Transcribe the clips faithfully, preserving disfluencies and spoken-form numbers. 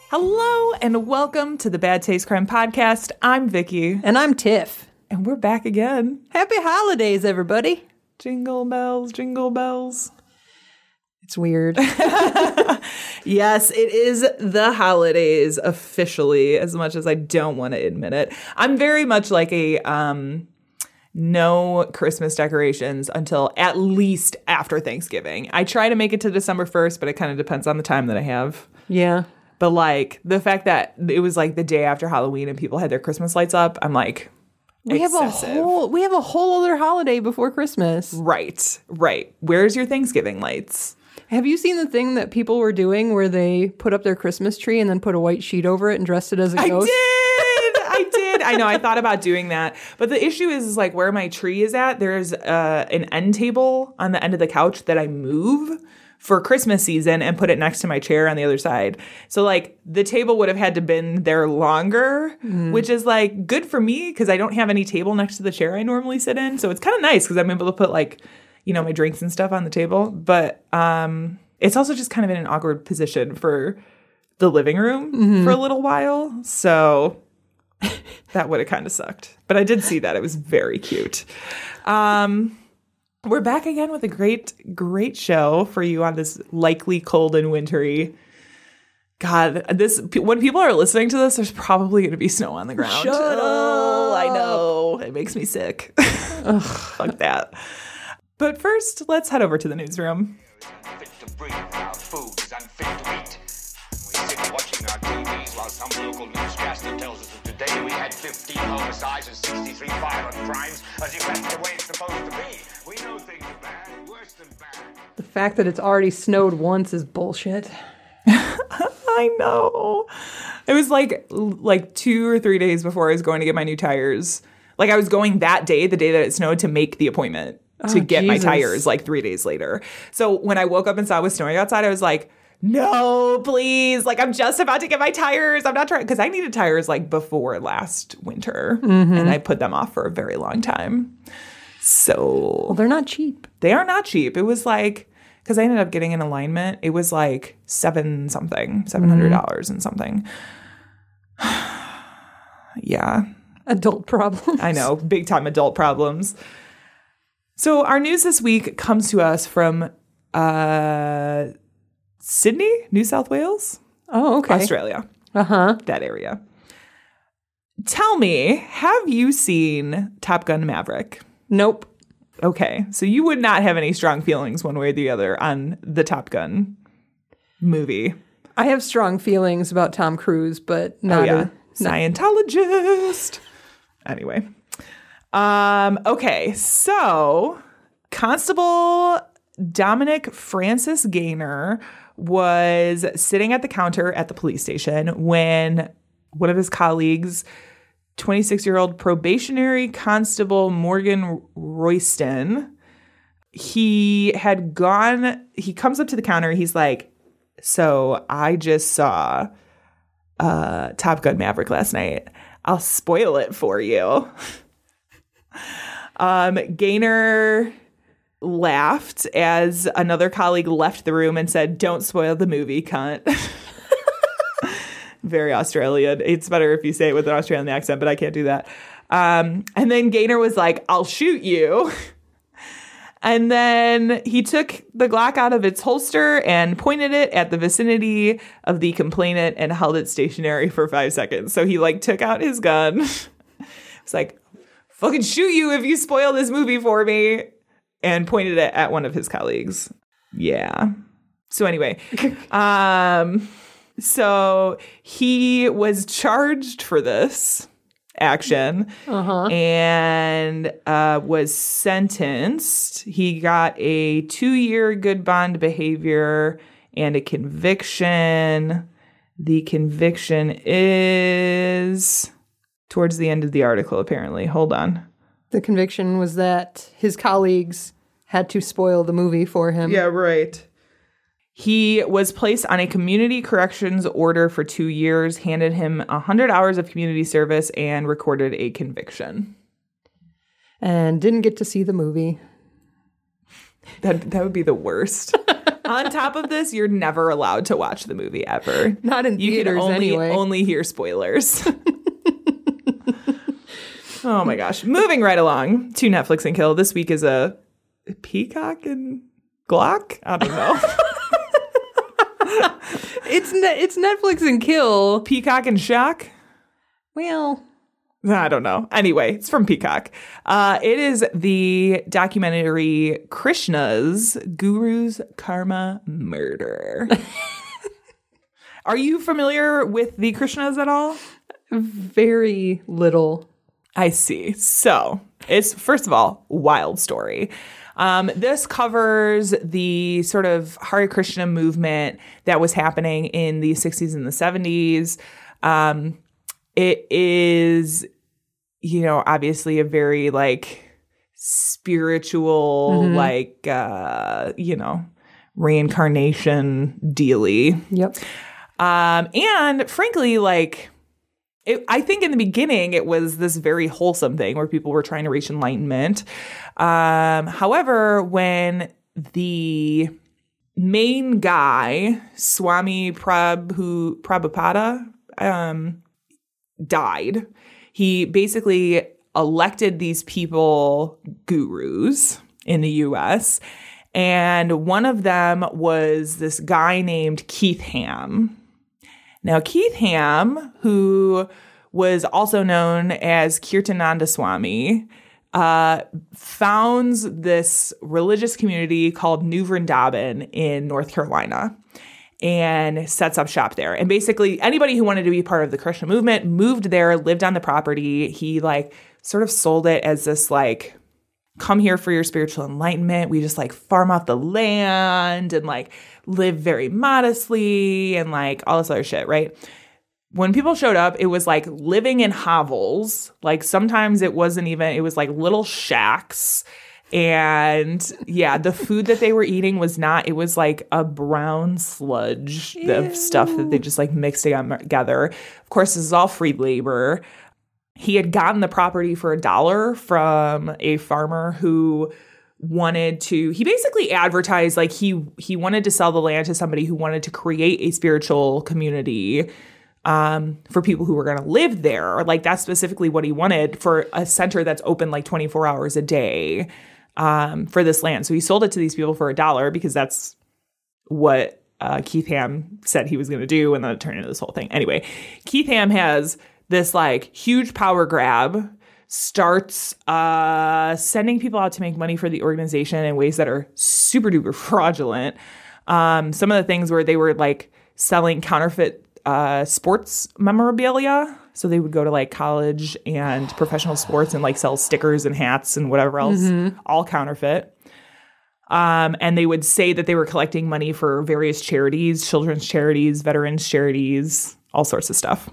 Hello and welcome to the Bad Taste Crime Podcast. I'm Vicky. And I'm Tiff. And we're back again. Happy holidays, everybody. Jingle bells, jingle bells. It's weird. Yes, it is the holidays officially, as much as I don't want to admit it. I'm very much like a um, no Christmas decorations until at least after Thanksgiving. I try to make it to December first, but it kind of depends on the time that I have. Yeah. But like the fact that it was like the day after Halloween and people had their Christmas lights up, I'm like, we excessive. have a whole we have a whole other holiday before Christmas. Right, right. Where's your Thanksgiving lights? Have you seen the thing that people were doing where they put up their Christmas tree and then put a white sheet over it and dressed it as a ghost? I did. I did. I know. I thought about doing that. But the issue is, is like where my tree is at, there's uh, an end table on the end of the couch that I move for Christmas season and put it next to my chair on the other side. So like the table would have had to been there longer, mm. which is like good for me because I don't have any table next to the chair I normally sit in. So it's kind of nice because I'm able to put like, you know, my drinks and stuff on the table. But um, it's also just kind of in an awkward position for the living room mm-hmm. for a little while. So that would have kind of sucked. But I did see that. It was very cute. Um, we're back again with a great, great show for you on this likely cold and wintry. God, this when people are listening to this, there's probably going to be snow on the ground. Shut oh, up. I know. It makes me sick. Ugh, fuck that. But first, let's head over to the newsroom. Unfit to breathe, our food is unfit to eat. We sit watching our T Vs while some local newscaster tells us that today we had fifteen homicides and sixty-three violent crimes, as if that's the way it's supposed to be. We know things are bad, worse than bad. The fact that it's already snowed once is bullshit. I know. It was like like two or three days before I was going to get my new tires. Like I was going that day, the day that it snowed, to make the appointment. To oh, get Jesus. my tires like three days later. So when I woke up and saw it was snowing outside, I was like, no, please. Like, I'm just about to get my tires. I'm not trying. Because I needed tires like before last winter. Mm-hmm. And I put them off for a very long time. So. Well, they're not cheap. They are not cheap. It was like, because I ended up getting an alignment. It was like seven something, seven hundred dollars mm-hmm. and something. Yeah. Adult problems. I know. Big time adult problems. So our news this week comes to us from uh, Sydney, New South Wales. Oh, okay. Australia. Uh-huh. That area. Tell me, have you seen Top Gun Maverick? Nope. Okay. So you would not have any strong feelings one way or the other on the Top Gun movie. I have strong feelings about Tom Cruise, but not oh, yeah. a... Scientologist. Anyway. Um, okay, so Constable Dominic Francis Gaynor was sitting at the counter at the police station when one of his colleagues, twenty-six-year-old probationary constable Morgan Royston, he had gone, he comes up to the counter, he's like, so I just saw uh, Top Gun Maverick last night. I'll spoil it for you. Um, Gaynor laughed as another colleague left the room and said, don't spoil the movie, cunt. Very Australian. It's better if you say it with an Australian accent, but I can't do that. Um, and then Gaynor was like, I'll shoot you. And then he took the Glock out of its holster and pointed it at the vicinity of the complainant and held it stationary for five seconds. So he like took out his gun. It's like, fucking shoot you if you spoil this movie for me, and pointed it at one of his colleagues. Yeah. So anyway, um, so he was charged for this action uh-huh. and uh, was sentenced. He got a two-year good bond behavior and a conviction. The conviction is... towards the end of the article, apparently. Hold on. The conviction was that his colleagues had to spoil the movie for him. Yeah, right. He was placed on a community corrections order for two years, handed him one hundred hours of community service, and recorded a conviction. And didn't get to see the movie. That that would be the worst. On top of this, you're never allowed to watch the movie ever. Not in you theaters can only, anyway. only hear spoilers. Oh my gosh. Moving right along to Netflix and Kill. This week is a Peacock and Glock? I don't know. It's ne- it's Netflix and Kill. Peacock and Shock? Well, I don't know. Anyway, it's from Peacock. Uh, it is the documentary Krishna's Guru's Karma Murder. Are you familiar with the Krishnas at all? very little. I see. So it's, first of all, wild story. Um, this covers the sort of Hare Krishna movement that was happening in the sixties and the seventies. Um, it is, you know, obviously a very like spiritual, mm-hmm. like, uh, you know, reincarnation dealy. Yep. Um, and frankly, like, It, I think in the beginning, it was this very wholesome thing where people were trying to reach enlightenment. Um, however, when the main guy, Swami Prabhu, Prabhupada, um, died, he basically elected these people gurus in the U S, and one of them was this guy named Keith Ham. Now, Keith Ham, who was also known as Kirtananda Swami, uh, founds this religious community called New Vrindavan in North Carolina and sets up shop there. And basically, anybody who wanted to be part of the Krishna movement moved there, lived on the property. He, like, sort of sold it as this, like, come here for your spiritual enlightenment. We just like farm out the land and like live very modestly and like all this other shit, right? When people showed up, it was like living in hovels. Like sometimes it wasn't even, it was like little shacks. And yeah, the food that they were eating was not, it was like a brown sludge Ew. of stuff that they just like mixed together. Of course, this is all free labor. He had gotten the property for a dollar from a farmer who wanted to, he basically advertised like he he wanted to sell the land to somebody who wanted to create a spiritual community um, for people who were going to live there. Like that's specifically what he wanted for a center that's open like twenty-four hours a day um, for this land. So he sold it to these people for a dollar because that's what uh, Keith Ham said he was going to do. And then it turned into this whole thing. Anyway, Keith Ham has this like huge power grab, starts uh, sending people out to make money for the organization in ways that are super duper fraudulent. Um, some of the things where they were like selling counterfeit uh, sports memorabilia. So they would go to like college and professional sports and like sell stickers and hats and whatever else, mm-hmm. all counterfeit. Um, and they would say that they were collecting money for various charities, children's charities, veterans charities, all sorts of stuff.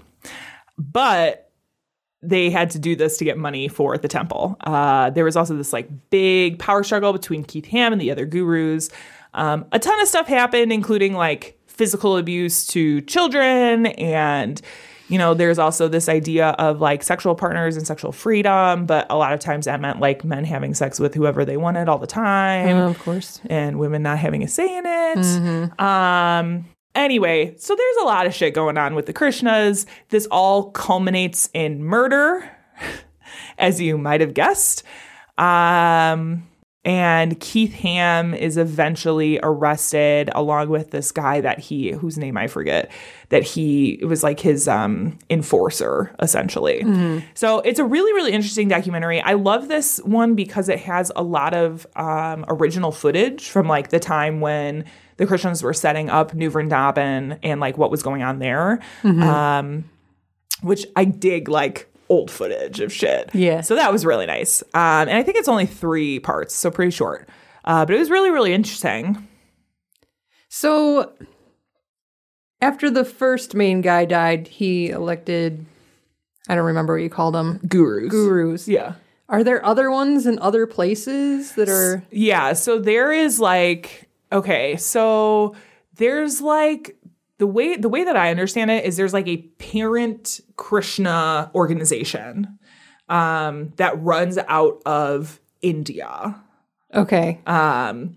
But they had to do this to get money for the temple. Uh, there was also this like big power struggle between Keith Ham and the other gurus. Um, a ton of stuff happened, including like physical abuse to children. And, you know, there's also this idea of like sexual partners and sexual freedom. But a lot of times that meant like men having sex with whoever they wanted all the time. Uh, of course. And women not having a say in it. Mm-hmm. Um Anyway, so there's a lot of shit going on with the Krishnas. This all culminates in murder, as you might have guessed. Um, and Keith Ham is eventually arrested along with this guy that he, whose name I forget, that he, it was like his um, enforcer, essentially. Mm-hmm. So it's a really, really interesting documentary. I love this one because it has a lot of um, original footage from like the time when the Krishnas were setting up New Vrindavan and like what was going on there, mm-hmm. um, which I dig like old footage of shit. Yeah. So that was really nice. Um, and I think it's only three parts, so pretty short. Uh, but it was really, really interesting. So after the first main guy died, he elected, I don't remember what you called them. Gurus. Gurus. Yeah. Are there other ones in other places that are? Yeah. So there is like... Okay, so there's like the way the way that I understand it is there's like a parent Krishna organization um, that runs out of India. Okay. Um,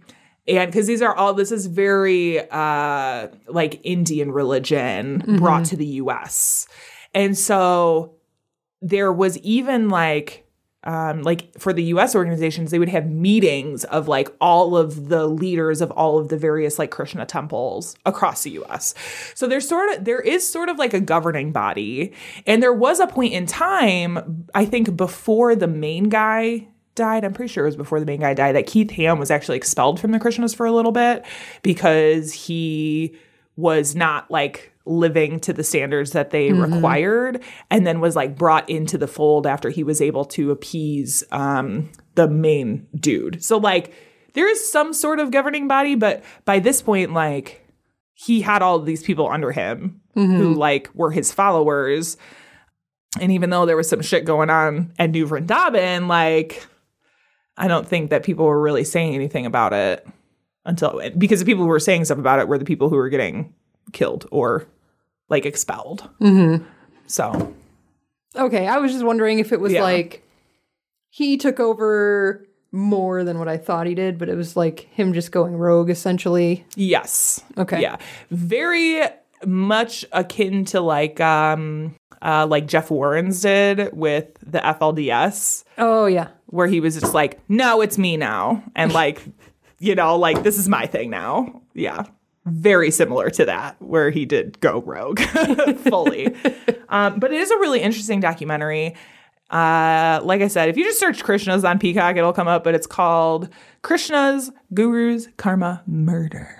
And because these are all, this is very uh, like Indian religion mm-hmm. brought to the U S. And so there was even like, um, like for the U S organizations, they would have meetings of like all of the leaders of all of the various like Krishna temples across the U S. So there's sort of, there is sort of like a governing body. And there was a point in time, I think before the main guy died, I'm pretty sure it was before the main guy died, that Keith Ham was actually expelled from the Krishnas for a little bit because he was not like living to the standards that they mm-hmm. required, and then was like brought into the fold after he was able to appease um, the main dude. So like there is some sort of governing body, but by this point, like he had all of these people under him mm-hmm. who like were his followers. And even though there was some shit going on at New Vrindavan, like I don't think that people were really saying anything about it until, because the people who were saying stuff about it were the people who were getting killed or like expelled. Mm-hmm. So. Okay. I was just wondering if it was yeah. like he took over more than what I thought he did, but it was like him just going rogue essentially. Yes. Okay. Yeah. Very much akin to like, um, uh, like Jeff Warren's did with the F L D S. Oh yeah. Where he was just like, no, it's me now. And like, you know, like this is my thing now. Yeah. Very similar to that, where he did go rogue fully. um, but it is a really interesting documentary. Uh, like I said, if you just search Krishnas on Peacock, it'll come up, but it's called Krishnas, Gurus, Karma, Murder.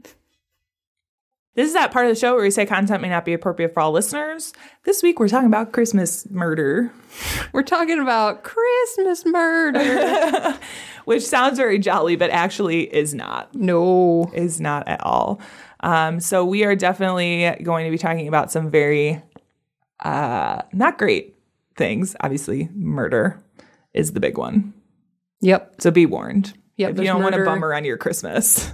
This is that part of the show where we say content may not be appropriate for all listeners. This week, we're talking about Christmas murder. We're talking about Christmas murder. Which sounds very jolly, but actually is not. No. Is not at all. Um, so we are definitely going to be talking about some very uh, not great things. Obviously, murder is the big one. Yep. So be warned. Yep, if you don't murder. want a bummer on your Christmas.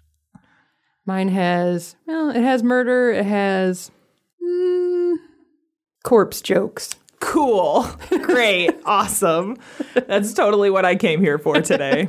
Mine has, well, it has murder. It has mm, corpse jokes. Cool. Great. Awesome. That's totally what I came here for today.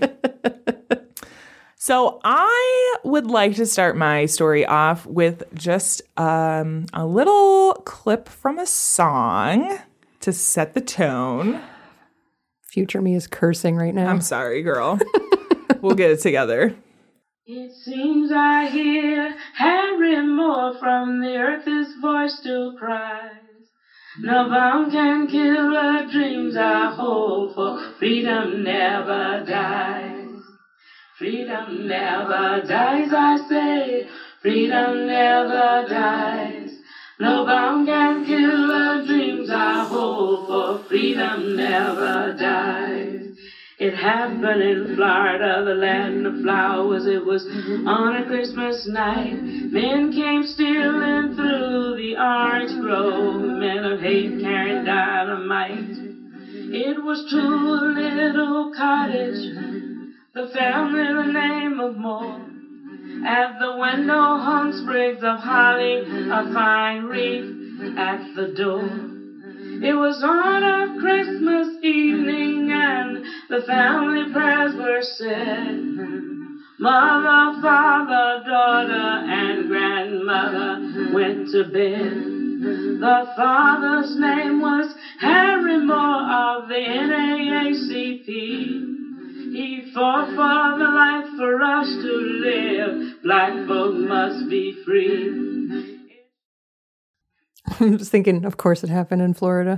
So I would like to start my story off with just um, a little clip from a song to set the tone. Future me is cursing right now. I'm sorry, girl. We'll get it together. It seems I hear Harry Moore from the earth, his voice still cries. No bomb can kill the dreams I hold, for freedom never dies. Freedom never dies, I say. Freedom never dies. No bomb can kill the dreams I hold, for freedom never dies. It happened in Florida, the land of flowers. It was on a Christmas night. Men came stealing through the orange grove. Men of hate carrying dynamite. It was to a little cottage, the family the name of Moore. At the window hung sprigs of holly, a fine wreath at the door. It was on a Christmas evening and the family prayers were said. Mother, father, daughter, and grandmother went to bed. The father's name was Harry Moore of the N double A C P. He fought for the life for us to live. Black folk must be free. I'm just thinking, of course it happened in Florida.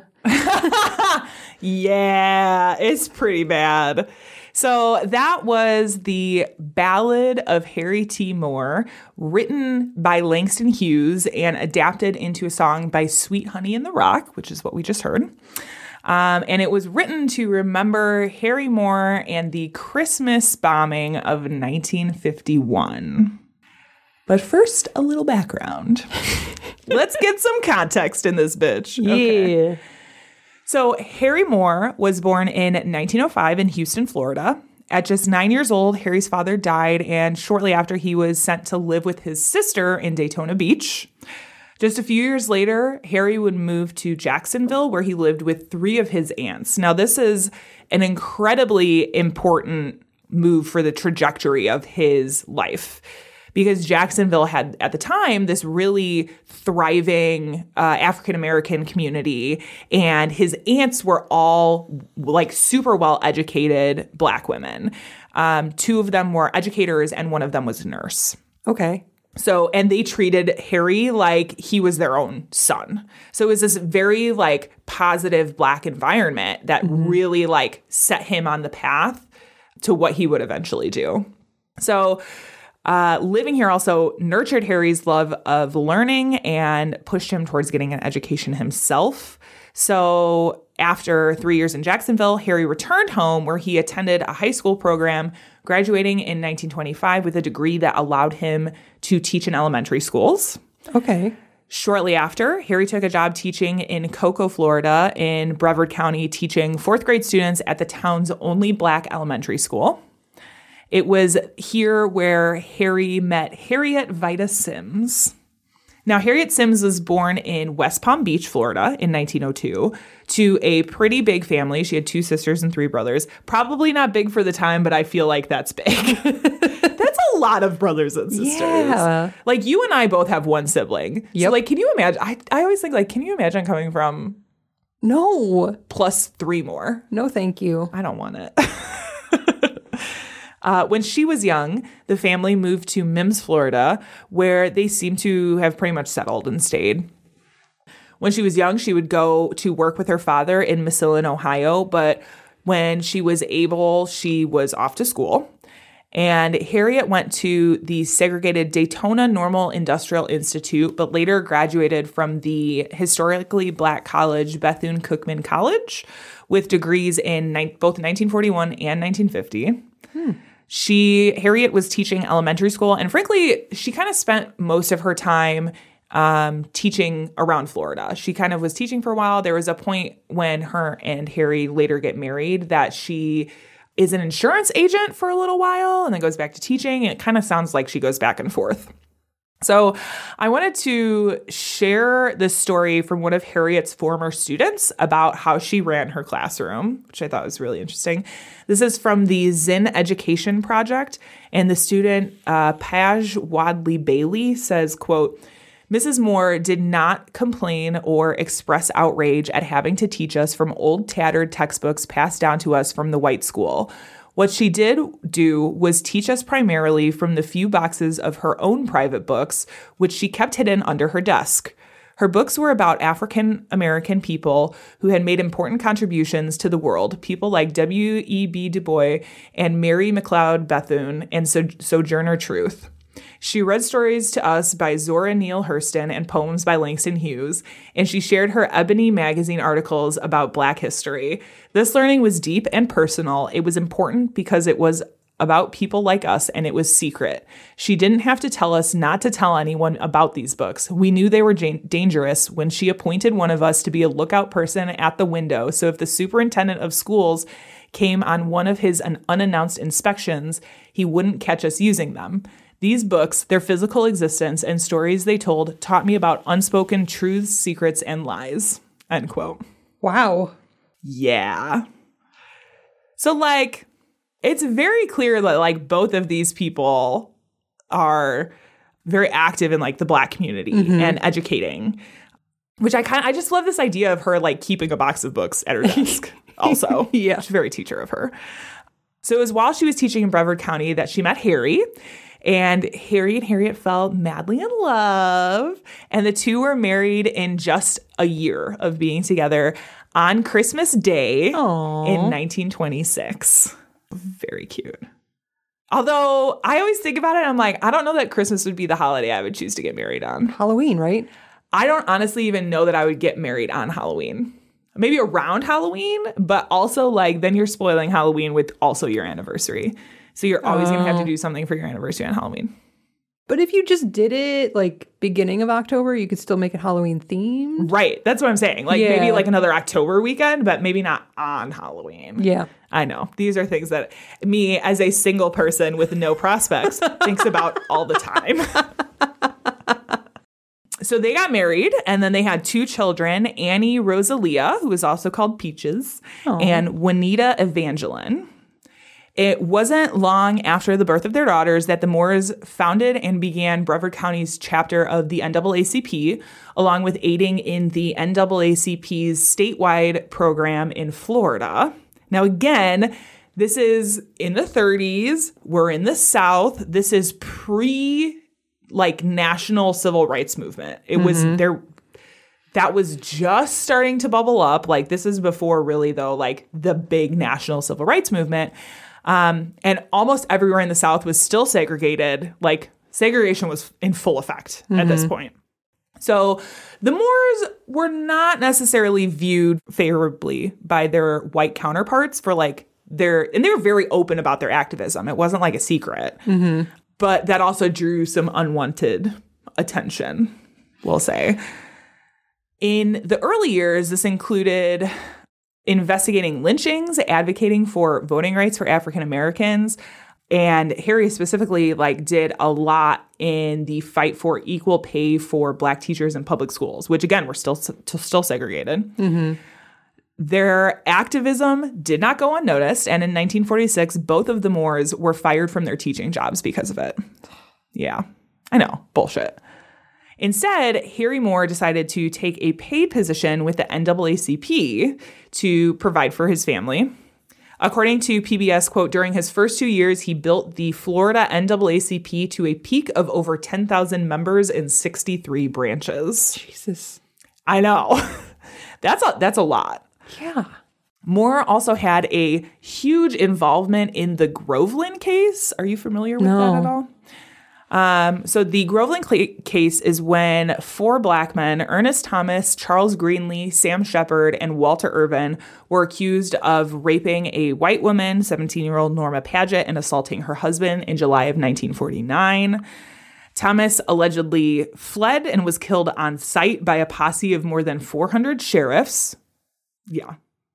Yeah, it's pretty bad. So that was the Ballad of Harry T. Moore, written by Langston Hughes and adapted into a song by Sweet Honey in the Rock, which is what we just heard. Um, and it was written to remember Harry Moore and the Christmas bombing of nineteen fifty-one. But first, a little background. Let's get some context in this bitch. Okay. Yeah. So Harry Moore was born in nineteen oh five in Houston, Florida. At just nine years old, Harry's father died, and shortly after he was sent to live with his sister in Daytona Beach. Just a few years later, Harry would move to Jacksonville, where he lived with three of his aunts. Now, this is an incredibly important move for the trajectory of his life. Because Jacksonville had, at the time, this really thriving uh, African-American community, and his aunts were all, like, super well-educated Black women. Um, two of them were educators, and one of them was a nurse. Okay. So, and they treated Harry like he was their own son. So it was this very, like, positive Black environment that mm-hmm. really, like, set him on the path to what he would eventually do. So... Uh, living here also nurtured Harry's love of learning and pushed him towards getting an education himself. So after three years in Jacksonville, Harry returned home where he attended a high school program, graduating in nineteen twenty-five with a degree that allowed him to teach in elementary schools. Okay. Shortly after, Harry took a job teaching in Cocoa, Florida, in Brevard County, teaching fourth grade students at the town's only Black elementary school. It was here where Harry met Harriet Vida Sims. Now, Harriet Sims was born in West Palm Beach, Florida in nineteen oh two to a pretty big family. She had two sisters and three brothers. Probably not big for the time, but I feel like that's big. That's a lot of brothers and sisters. Yeah. Like, you and I both have one sibling. Yep. So, like, can you imagine? I, I always think, like, can you imagine coming from No. plus three more? No, thank you. I don't want it. Uh, when she was young, the family moved to Mims, Florida, where they seemed to have pretty much settled and stayed. When she was young, she would go to work with her father in Massillon, Ohio, but when she was able, she was off to school. And Harriet went to the segregated Daytona Normal Industrial Institute, but later graduated from the historically Black college, Bethune-Cookman College, with degrees in ni- both nineteen forty-one and nineteen fifty. Hmm. She, Harriet was teaching elementary school, and frankly, she kind of spent most of her time um, teaching around Florida. She kind of was teaching for a while. There was a point when her and Harry later get married that she is an insurance agent for a little while and then goes back to teaching. And it kind of sounds like she goes back and forth. So I wanted to share this story from one of Harriet's former students about how she ran her classroom, which I thought was really interesting. This is from the Zinn Education Project, and the student, uh, Paj Wadley Bailey, says, quote, Missus Moore did not complain or express outrage at having to teach us from old tattered textbooks passed down to us from the white school. What she did do was teach us primarily from the few boxes of her own private books, which she kept hidden under her desk. Her books were about African American people who had made important contributions to the world, people like W E B Du Bois and Mary McLeod Bethune and so- Sojourner Truth. She read stories to us by Zora Neale Hurston and poems by Langston Hughes, and she shared her Ebony magazine articles about Black history. This learning was deep and personal. It was important because it was about people like us, and it was secret. She didn't have to tell us not to tell anyone about these books. We knew they were jan- dangerous when she appointed one of us to be a lookout person at the window, so if the superintendent of schools came on one of his unannounced inspections, he wouldn't catch us using them. These books, their physical existence, and stories they told taught me about unspoken truths, secrets, and lies. End quote. Wow. Yeah. So, like, it's very clear that, like, both of these people are very active in, like, the Black community mm-hmm. and educating, which I kind of, I just love this idea of her, like, keeping a box of books at her desk also. Yeah. She's very teacher of her. So it was while she was teaching in Brevard County that she met Harry. And Harry and Harriet fell madly in love. And the two were married in just a year of being together on Christmas Day Aww. In nineteen twenty-six. Very cute. Although I always think about it, I'm like, I don't know that Christmas would be the holiday I would choose to get married on. Halloween, right? I don't honestly even know that I would get married on Halloween. Maybe around Halloween, but also, like, then you're spoiling Halloween with also your anniversary. So you're always oh. going to have to do something for your anniversary on Halloween. But if you just did it, like, beginning of October, you could still make it Halloween themed. Right. That's what I'm saying. Like, yeah. maybe, like, another October weekend, but maybe not on Halloween. Yeah. I know. These are things that me, as a single person with no prospects, thinks about all the time. So they got married, and then they had two children, Annie Rosalia, who was also called Peaches, Aww. And Juanita Evangeline. It wasn't long after the birth of their daughters that the Moores founded and began Brevard County's chapter of the N double A C P, along with aiding in the N double A C P's statewide program in Florida. Now, again, this is in the thirties. We're in the South. This is pre, like, national civil rights movement. It mm-hmm. was there. That was just starting to bubble up. Like, this is before, really, though, like, the big national civil rights movement. Um, and almost everywhere in the South was still segregated. Like, segregation was in full effect mm-hmm. at this point. So the Moores were not necessarily viewed favorably by their white counterparts for, like, their, and they were very open about their activism. It wasn't like a secret. Mm-hmm. But that also drew some unwanted attention, we'll say. In the early years, this included investigating lynchings, advocating for voting rights for African Americans, and Harry specifically like did a lot in the fight for equal pay for Black teachers in public schools, which again were still still segregated. Mm-hmm. Their activism did not go unnoticed, and in nineteen forty-six, both of the Moores were fired from their teaching jobs because of it. Yeah, I know, bullshit. Instead, Harry Moore decided to take a paid position with the N double A C P to provide for his family. According to P B S, quote, during his first two years, he built the Florida N double A C P to a peak of over ten thousand members in sixty-three branches. Jesus. I know. That's a, that's a lot. Yeah. Moore also had a huge involvement in the Groveland case. Are you familiar with no. that at all? Um, so the Groveland cl- case is when four Black men, Ernest Thomas, Charles Greenlee, Sam Shepard, and Walter Irvin, were accused of raping a white woman, seventeen-year-old Norma Paget, and assaulting her husband in July of nineteen forty-nine. Thomas allegedly fled and was killed on sight by a posse of more than four hundred sheriffs. Yeah.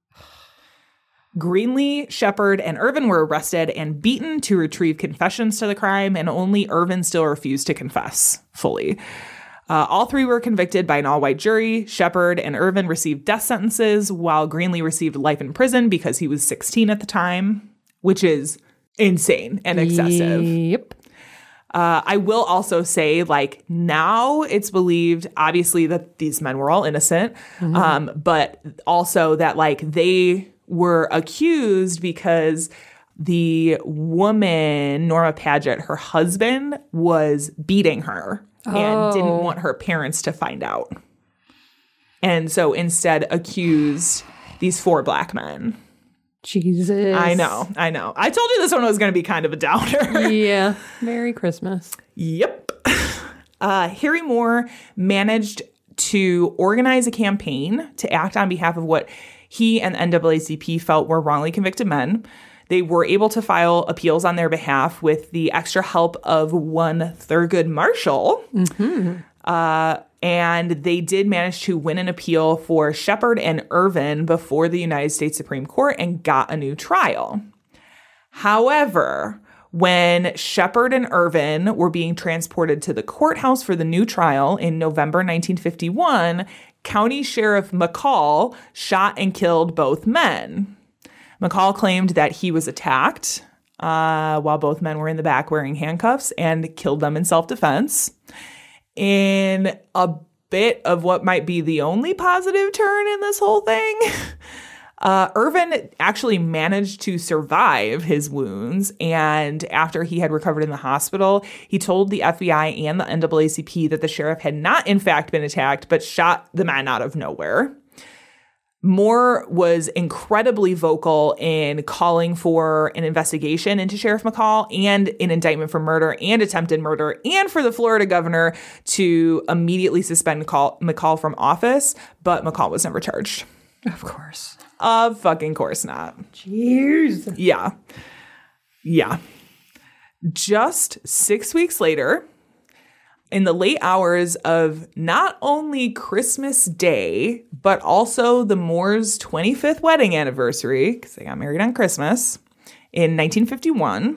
Greenlee, Shepard, and Irvin were arrested and beaten to retrieve confessions to the crime, and only Irvin still refused to confess fully. Uh, all three were convicted by an all-white jury. Shepard and Irvin received death sentences, while Greenlee received life in prison because he was sixteen at the time, which is insane and excessive. Yep. Uh, I will also say, like, now it's believed, obviously, that these men were all innocent, mm-hmm. um, but also that, like, they were accused because the woman, Norma Paget, her husband, was beating her oh. and didn't want her parents to find out. And so instead accused these four Black men. Jesus. I know, I know. I told you this one was going to be kind of a downer. Yeah. Merry Christmas. Yep. Uh, Harry Moore managed to organize a campaign to act on behalf of what he and the N double A C P felt were wrongly convicted men. They were able to file appeals on their behalf with the extra help of one Thurgood Marshall. Mm-hmm. Uh, and they did manage to win an appeal for Shepard and Irvin before the United States Supreme Court and got a new trial. However, when Shepard and Irvin were being transported to the courthouse for the new trial in November nineteen fifty-one, County Sheriff McCall shot and killed both men. McCall claimed that he was attacked uh, while both men were in the back wearing handcuffs and killed them in self-defense. In a bit of what might be the only positive turn in this whole thing, uh, Irvin actually managed to survive his wounds, and after he had recovered in the hospital, he told the F B I and the N double A C P that the sheriff had not in fact been attacked, but shot the man out of nowhere. Moore was incredibly vocal in calling for an investigation into Sheriff McCall and an indictment for murder and attempted murder, and for the Florida governor to immediately suspend McCall from office, but McCall was never charged. Of course. Of fucking course not. Jeez. Yeah. Yeah. Just six weeks later, in the late hours of not only Christmas Day, but also the Moores' twenty-fifth wedding anniversary, because they got married on Christmas, in nineteen fifty-one,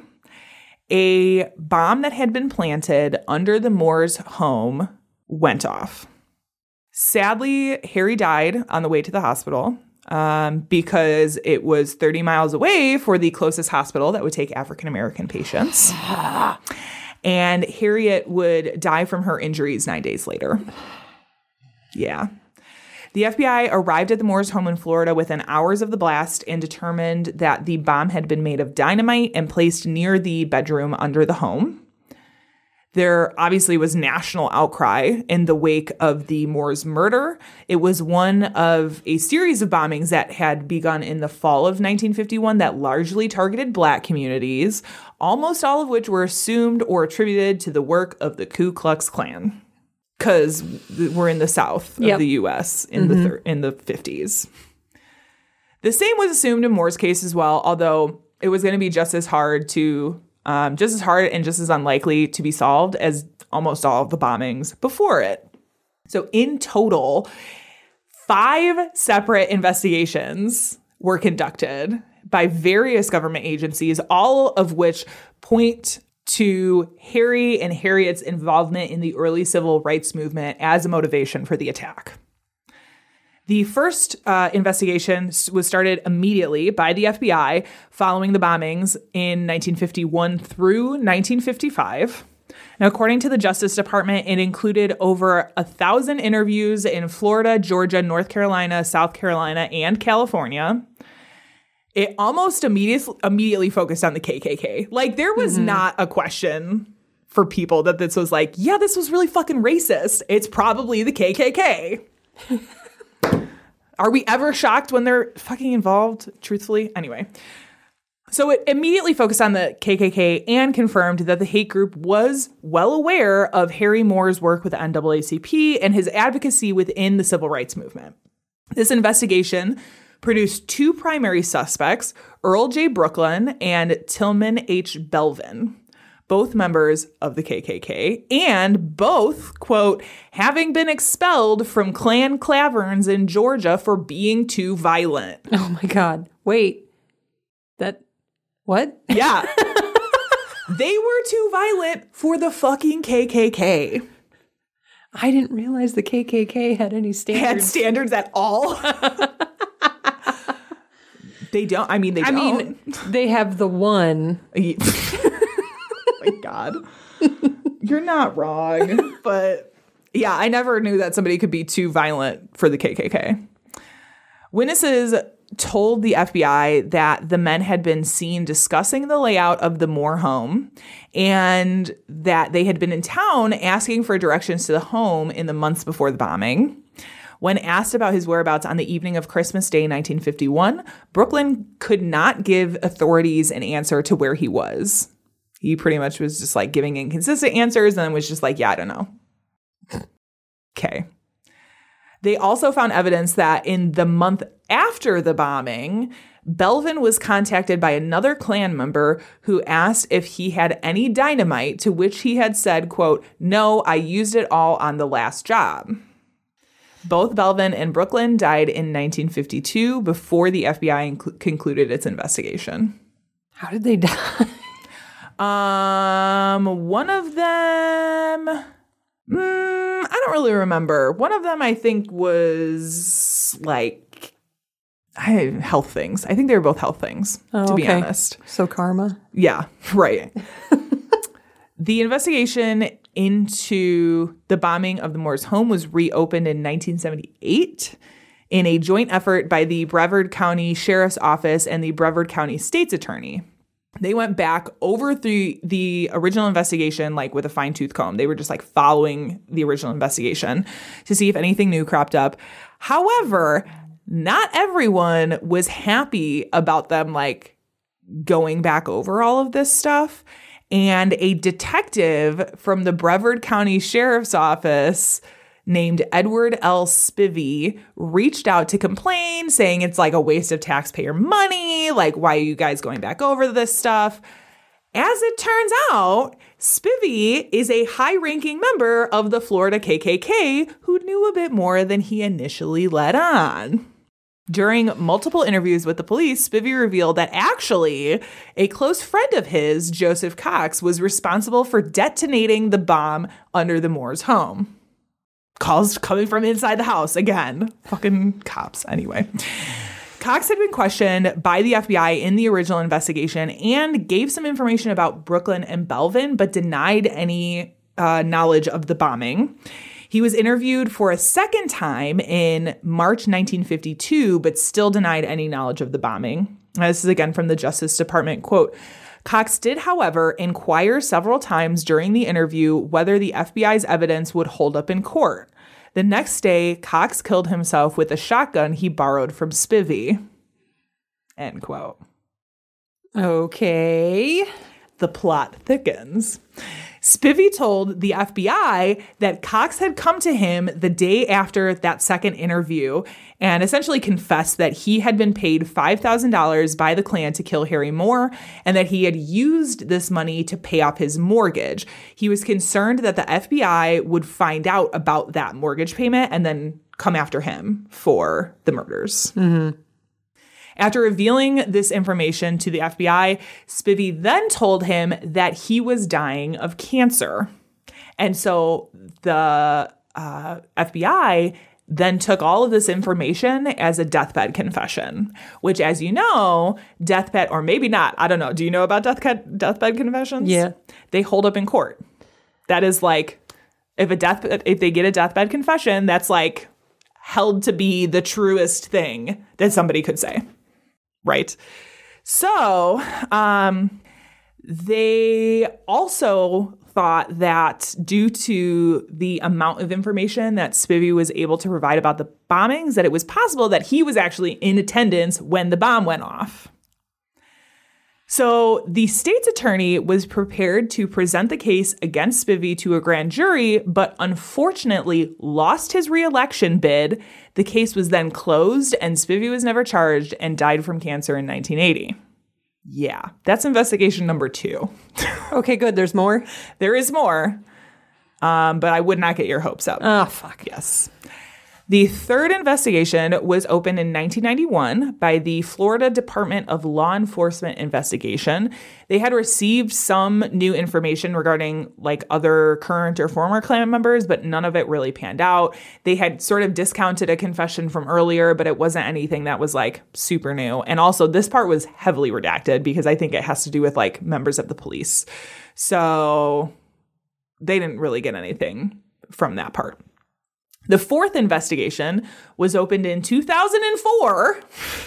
a bomb that had been planted under the Moores' home went off. Sadly, Harry died on the way to the hospital. um, because it was thirty miles away for the closest hospital that would take African-American patients. And Harriet would die from her injuries nine days later. Yeah. The F B I arrived at the Moores home in Florida within hours of the blast and determined that the bomb had been made of dynamite and placed near the bedroom under the home. There obviously was national outcry in the wake of the Moores murder. It was one of a series of bombings that had begun in the fall of nineteen fifty-one that largely targeted Black communities, almost all of which were assumed or attributed to the work of the Ku Klux Klan. Because we're in the South of yep. the U S in mm-hmm. the thir- in the fifties. The same was assumed in Moore's case as well, although it was going to be just as hard to, um, just as hard and just as unlikely to be solved as almost all of the bombings before it. So in total, five separate investigations were conducted by various government agencies, all of which point to Harry and Harriet's involvement in the early civil rights movement as a motivation for the attack. The first uh, investigation was started immediately by the F B I following the bombings in nineteen fifty-one through nineteen fifty-five. Now, according to the Justice Department, it included over a thousand interviews in Florida, Georgia, North Carolina, South Carolina, and California. It almost immediately immediately focused on the K K K. Like, there was mm-hmm. not a question for people that this was like, yeah, this was really fucking racist. It's probably the K K K. Are we ever shocked when they're fucking involved, truthfully? Anyway. So it immediately focused on the K K K and confirmed that the hate group was well aware of Harry Moore's work with the N double A C P and his advocacy within the civil rights movement. This investigation produced two primary suspects, Earl J. Brooklyn and Tillman H. Belvin, both members of the K K K, and both, quote, having been expelled from Clan Claverns in Georgia for being too violent. Oh my God. Wait. That, what? Yeah. They were too violent for the fucking K K K. I didn't realize the K K K had any standards. Had standards at all? They don't. I mean, they I don't. mean, they have the one. My God. You're not wrong. But yeah, I never knew that somebody could be too violent for the K K K. Witnesses told the F B I that the men had been seen discussing the layout of the Moore home and that they had been in town asking for directions to the home in the months before the bombing. When asked about his whereabouts on the evening of Christmas Day, nineteen fifty-one, Brooklyn could not give authorities an answer to where he was. He pretty much was just like giving inconsistent answers and then was just like, yeah, I don't know. Okay. They also found evidence that in the month after the bombing, Belvin was contacted by another Klan member who asked if he had any dynamite, to which he had said, quote, no, I used it all on the last job. Both Belvin and Brooklyn died in nineteen fifty-two before the F B I inc- concluded its investigation. How did they die? um, one of them, mm, I don't really remember. One of them, I think, was like I, health things. I think they were both health things, oh, to okay. be honest. So karma? Yeah, right. The investigation into the bombing of the Moores home was reopened in nineteen seventy-eight in a joint effort by the Brevard County Sheriff's Office and the Brevard County State's Attorney. They went back over the, the original investigation like with a fine-tooth comb. They were just like following the original investigation to see if anything new cropped up. However, not everyone was happy about them like going back over all of this stuff. And a detective from the Brevard County Sheriff's Office named Edward L. Spivey reached out to complain, saying it's like a waste of taxpayer money. Like, why are you guys going back over this stuff? As it turns out, Spivey is a high-ranking member of the Florida K K K who knew a bit more than he initially let on. During multiple interviews with the police, Spivey revealed that actually a close friend of his, Joseph Cox, was responsible for detonating the bomb under the Moores home. Calls coming from inside the house again. Fucking cops. Anyway. Cox had been questioned by the F B I in the original investigation and gave some information about Brooklyn and Belvin, but denied any uh, knowledge of the bombing. He was interviewed for a second time in March nineteen fifty-two, but still denied any knowledge of the bombing. This is again from the Justice Department. Quote, Cox did, however, inquire several times during the interview whether the F B I's evidence would hold up in court. The next day, Cox killed himself with a shotgun he borrowed from Spivey. End quote. Okay. The plot thickens. Spivey told the F B I that Cox had come to him the day after that second interview and essentially confessed that he had been paid five thousand dollars by the Klan to kill Harry Moore and that he had used this money to pay off his mortgage. He was concerned that the F B I would find out about that mortgage payment and then come after him for the murders. Mm-hmm. After revealing this information to the F B I, Spivey then told him that he was dying of cancer. And so the uh, F B I then took all of this information as a deathbed confession, which, as you know, deathbed, or maybe not, I don't know. Do you know about deathbed, deathbed confessions? Yeah. They hold up in court. That is like, if a death, if they get a deathbed confession, that's like held to be the truest thing that somebody could say. Right. So um, they also thought that due to the amount of information that Spivey was able to provide about the bombings, that it was possible that he was actually in attendance when the bomb went off. So the state's attorney was prepared to present the case against Spivey to a grand jury, but unfortunately lost his re-election bid. The case was then closed and Spivey was never charged and died from cancer in nineteen eighty. Yeah, that's investigation number two. Okay, good. There's more? There is more, um, but I would not get your hopes up. Oh, fuck. Yes. The third investigation was opened in nineteen ninety-one by the Florida Department of Law Enforcement Investigation. They had received some new information regarding like other current or former Klan members, but none of it really panned out. They had sort of discounted a confession from earlier, but it wasn't anything that was like super new. And also this part was heavily redacted because I think it has to do with like members of the police. So they didn't really get anything from that part. The fourth investigation was opened in two thousand four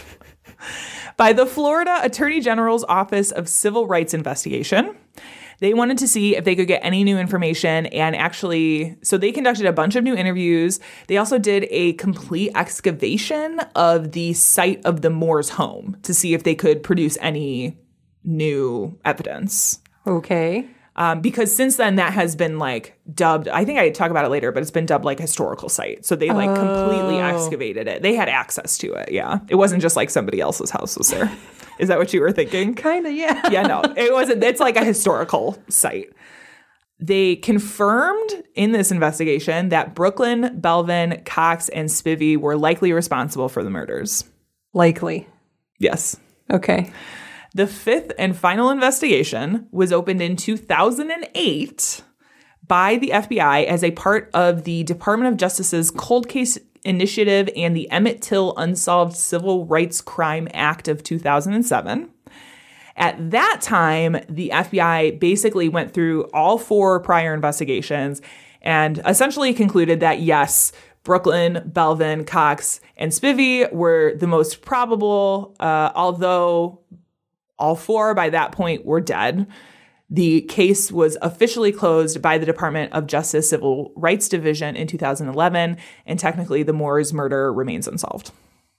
by the Florida Attorney General's Office of Civil Rights Investigation. They wanted to see if they could get any new information and actually, so they conducted a bunch of new interviews. They also did a complete excavation of the site of the Moore's home to see if they could produce any new evidence. Okay. Um, because since then, that has been like dubbed, I think I talk about it later, but it's been dubbed like historical site. So they like oh. completely excavated it. They had access to it. Yeah. It wasn't just like somebody else's house was there. Is that what you were thinking? Kind of, yeah. Yeah, no, it wasn't. It's like a historical site. They confirmed in this investigation that Brooklyn, Belvin, Cox, and Spivey were likely responsible for the murders. Likely. Yes. Okay. The fifth and final investigation was opened in two thousand eight by the F B I as a part of the Department of Justice's Cold Case Initiative and the Emmett Till Unsolved Civil Rights Crime Act of two thousand seven. At that time, the F B I basically went through all four prior investigations and essentially concluded that, yes, Brooklyn, Belvin, Cox, and Spivey were the most probable, uh, although all four by that point were dead. The case was officially closed by the Department of Justice Civil Rights Division in two thousand eleven, and technically the Moores murder remains unsolved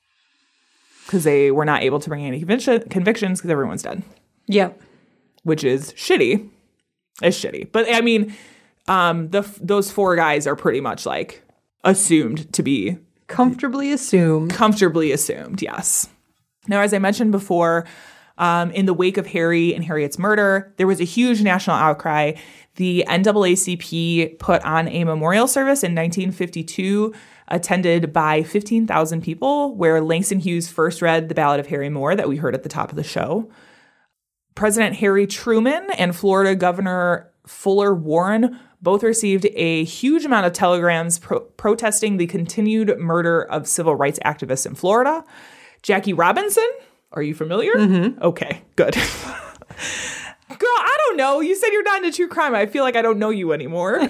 because they were not able to bring any conviction- convictions because everyone's dead. Yep. Which is shitty. It's shitty. But I mean, um, the those four guys are pretty much like assumed to be comfortably assumed. Comfortably assumed, yes. Now, as I mentioned before, Um, in the wake of Harry and Harriet's murder, there was a huge national outcry. The N double A C P put on a memorial service in nineteen fifty-two, attended by fifteen thousand people, where Langston Hughes first read the Ballad of Harry Moore that we heard at the top of the show. President Harry Truman and Florida Governor Fuller Warren both received a huge amount of telegrams pro- protesting the continued murder of civil rights activists in Florida. Jackie Robinson, are you familiar? Mm-hmm. Okay, good. Girl, I don't know. You said you're not into true crime. I feel like I don't know you anymore.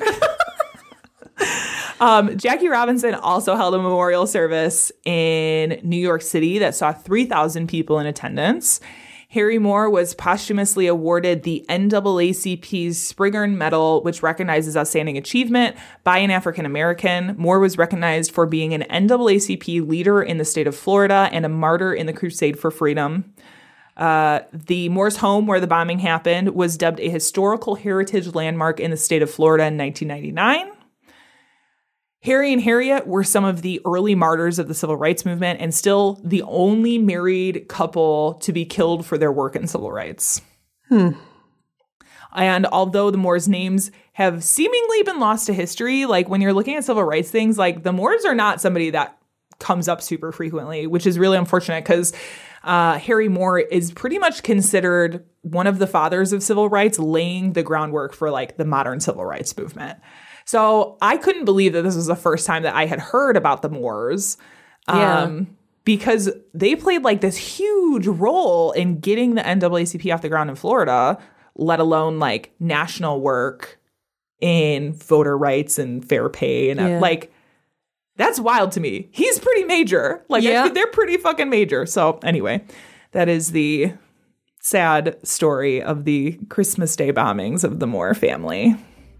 um, Jackie Robinson also held a memorial service in New York City that saw three thousand people in attendance. Harry Moore was posthumously awarded the N double A C P's Spriggan Medal, which recognizes outstanding achievement by an African American. Moore was recognized for being an N double A C P leader in the state of Florida and a martyr in the crusade for freedom. Uh, the Moore's home, where the bombing happened, was dubbed a historical heritage landmark in the state of Florida in nineteen ninety-nine. Harry and Harriet were some of the early martyrs of the civil rights movement and still the only married couple to be killed for their work in civil rights. Hmm. And although the Moores' names have seemingly been lost to history, like when you're looking at civil rights things, like the Moores are not somebody that comes up super frequently, which is really unfortunate because uh, Harry Moore is pretty much considered one of the fathers of civil rights, laying the groundwork for like the modern civil rights movement. So I couldn't believe that this was the first time that I had heard about the Moores. Um, yeah. Because they played like this huge role in getting the N double A C P off the ground in Florida, let alone like national work in voter rights and fair pay. And Yeah. like, that's wild to me. He's pretty major. Like Yeah. I, they're pretty fucking major. So anyway, that is the sad story of the Christmas Day bombings of the Moore family.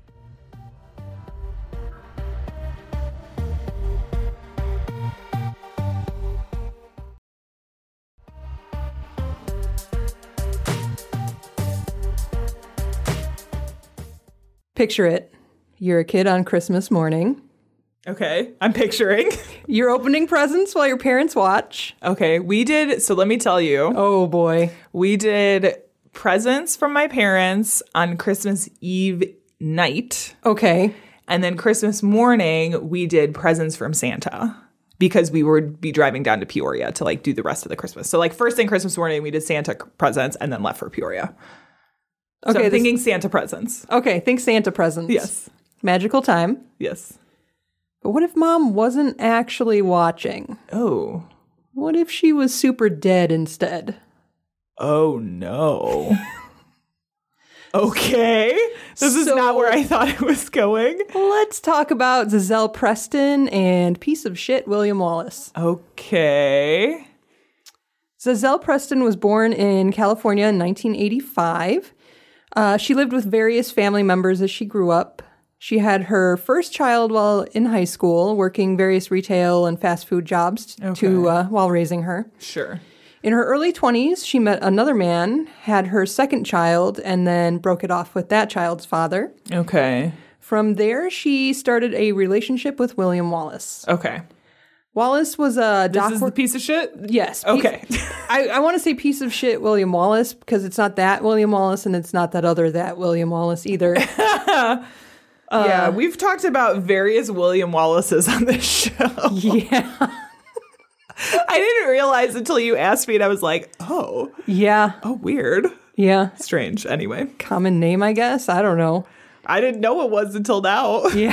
Picture it. You're a kid on Christmas morning. Okay, I'm picturing. You're opening presents while your parents watch. Okay, we did, so let me tell you. Oh, boy. We did presents from my parents on Christmas Eve night. Okay. And then Christmas morning, we did presents from Santa because we would be driving down to Peoria to like do the rest of the Christmas. So like first thing Christmas morning, we did Santa presents and then left for Peoria. So Okay, I'm this- thinking Santa presents. Okay, think Santa presents. Yes. Magical time. Yes. But what if mom wasn't actually watching? Oh. What if she was super dead instead? Oh, no. Okay. This is So- not where I thought it was going. Let's talk about Zazelle Preston and piece of shit William Wallace. Okay. Zazelle Preston was born in California in nineteen eighty-five. Uh, she lived with various family members as she grew up. She had her first child while in high school, working various retail and fast food jobs t- Okay. to uh, while raising her. Sure. In her early twenties, she met another man, had her second child, and then broke it off with that child's father. Okay. From there, she started a relationship with William Wallace. Okay. Wallace was a This dock is wor- the piece of shit? Yes. piece- Okay. I, I want to say piece of shit William Wallace because it's not that William Wallace and it's not that other that William Wallace either. yeah, we've talked about various William Wallaces on this show. Yeah. I didn't realize until you asked me, and I was like, oh, Yeah. oh, weird. Yeah. Strange. Anyway, Common name, I guess. I don't know. I didn't know it was until now. Yeah.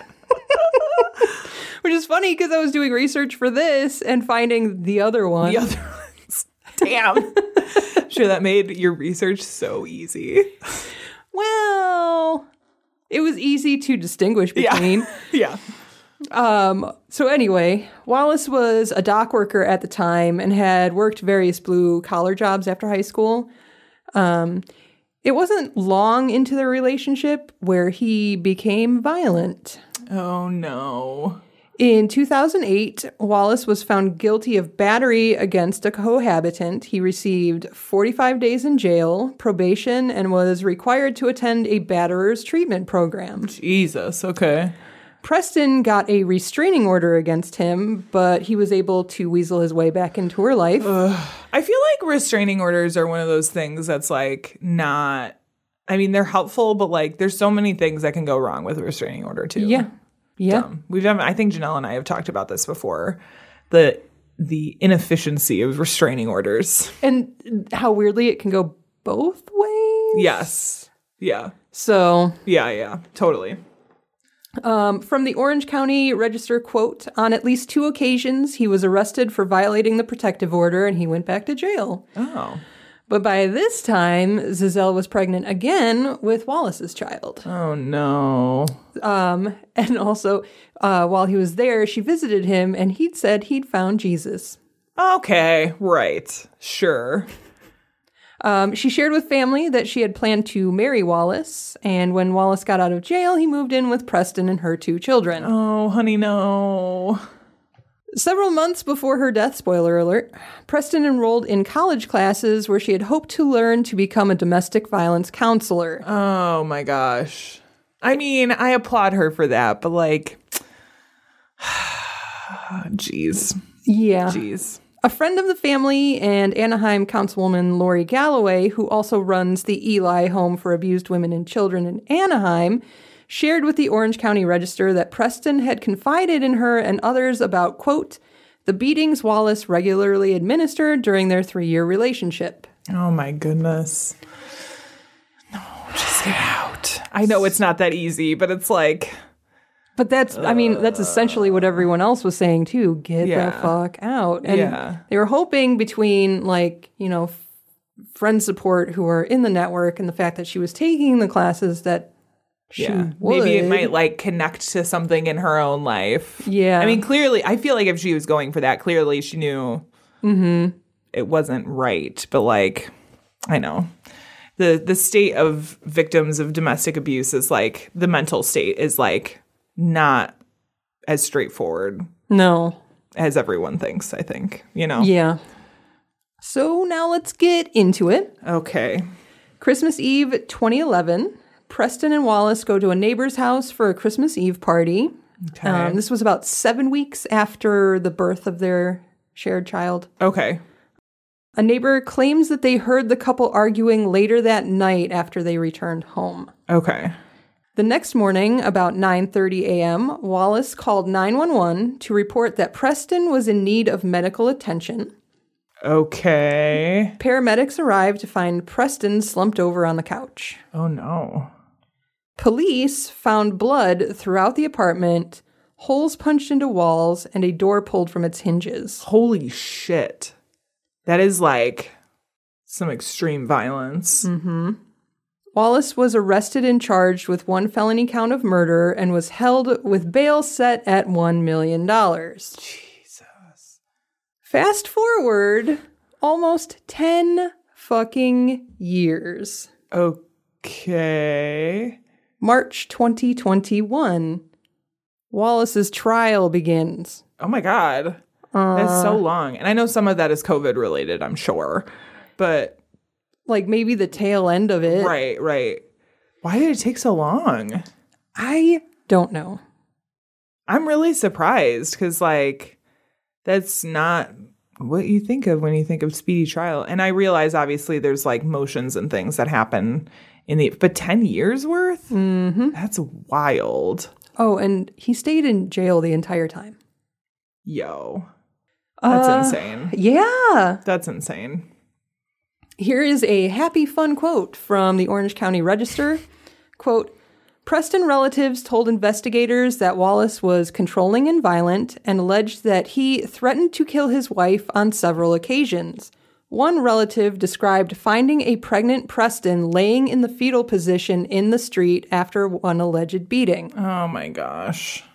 Which is funny because I was doing research for this and finding the other one. The other ones. Damn. Sure, that made your research so easy. Well, it was easy to distinguish between. Yeah. Um, so anyway, Wallace was a dock worker at the time and had worked various blue collar jobs after high school. Um, it wasn't long into the relationship where he became violent. Oh, no. In two thousand eight, Wallace was found guilty of battery against a cohabitant. He received forty-five days in jail, probation, and was required to attend a batterer's treatment program. Jesus. Okay. Preston got a restraining order against him, but he was able to weasel his way back into her life. I feel like restraining orders are one of those things that's like not, I mean, they're helpful, but like there's so many things that can go wrong with a restraining order too. Yeah. Yeah. Dumb. We've done, I think Janelle and I have talked about this before. The the inefficiency of restraining orders. And how weirdly it can go both ways. Yes. Yeah. So, Yeah, yeah. Totally. Um, from the Orange County Register, quote, on at least two occasions, he was arrested for violating the protective order and he went back to jail. Oh. But by this time, Ziselle was pregnant again with Wallace's child. Oh, no. Um, and also, uh, while he was there, she visited him and he'd said he'd found Jesus. Okay, right. Sure. Um, she shared with family that she had planned to marry Wallace, and when Wallace got out of jail, he moved in with Preston and her two children. Oh, honey, no. Several months before her death, spoiler alert, Preston enrolled in college classes where she had hoped to learn to become a domestic violence counselor. Oh, my gosh. I mean, I applaud her for that, but like, jeez. Yeah. Jeez. A friend of the family and Anaheim Councilwoman Lori Galloway, who also runs the Eli Home for Abused Women and Children in Anaheim, shared with the Orange County Register that Preston had confided in her and others about, quote, the beatings Wallace regularly administered during their three-year relationship. Oh, my goodness. No, just get out. I know it's not that easy, but it's like... But that's, I mean, that's essentially what everyone else was saying, too. Get Yeah. the fuck out. And Yeah. they were hoping between, like, you know, f- friend support who were in the network and the fact that she was taking the classes that she Yeah. would. Maybe it might, like, connect to something in her own life. Yeah. I mean, clearly, I feel like if she was going for that, clearly she knew Mm-hmm. it wasn't right. But, like, I know. The, the state of victims of domestic abuse is, like, the mental state is, like... not as straightforward No. as everyone thinks, I think, you know? Yeah. So now let's get into it. Okay. Christmas Eve twenty eleven, Preston and Wallace go to a neighbor's house for a Christmas Eve party. Okay. Um, this was about seven weeks after the birth of their shared child. Okay. A neighbor claims that they heard the couple arguing later that night after they returned home. Okay. The next morning, about nine thirty a.m., Wallace called nine one one to report that Preston was in need of medical attention. Okay. Paramedics arrived to find Preston slumped over on the couch. Oh, no. Police found blood throughout the apartment, holes punched into walls, and a door pulled from its hinges. Holy shit. That is like some extreme violence. Mm-hmm. Wallace was arrested and charged with one felony count of murder and was held with bail set at one million dollars. Jesus. Fast forward almost ten fucking years. Okay. March twenty twenty-one. Wallace's trial begins. Oh my God. Uh, That's so long. And I know some of that is COVID related, I'm sure. But like maybe the tail end of it. right, right. Why did it take so long? I don't know. I'm really surprised because, like, that's not what you think of when you think of speedy trial. And I realize, obviously, there's, like, motions and things that happen in the... But ten years worth? Mm-hmm. That's wild. Oh, and he stayed in jail the entire time. Yo. That's Uh, insane. Yeah. That's insane. Here is a happy, fun quote from the Orange County Register. Quote, Preston relatives told investigators that Wallace was controlling and violent and alleged that he threatened to kill his wife on several occasions. One relative described finding a pregnant Preston laying in the fetal position in the street after one alleged beating. Oh, my gosh.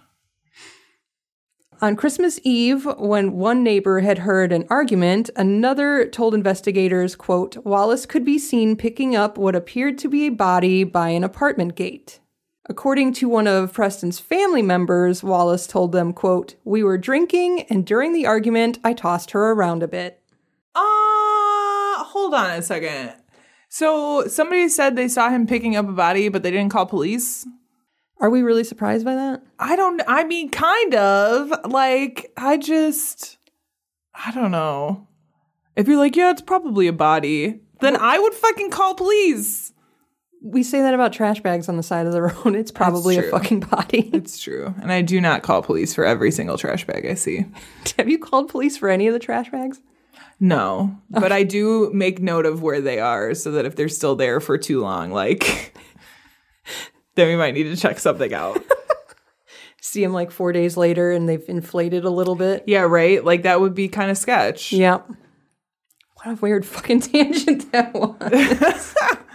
On Christmas Eve, when one neighbor had heard an argument, another told investigators, quote, Wallace could be seen picking up what appeared to be a body by an apartment gate. According to one of Preston's family members, Wallace told them, quote, we were drinking, and during the argument, I tossed her around a bit. Uh, hold on a second. So somebody said they saw him picking up a body, but they didn't call police? Are we really surprised by that? I don't, I mean, kind of. Like, I just, I don't know. If you're like, yeah, it's probably a body, then I would fucking call police. We say that about trash bags on the side of the road. It's probably a true. fucking body. It's true. And I do not call police for every single trash bag I see. Have you called police for any of the trash bags? No, but I do make note of where they are so that if they're still there for too long, like, then we might need to check something out. see them like four days later and they've inflated a little bit. Yeah, right? Like, that would be kind of sketch. Yeah. What a weird fucking tangent that was.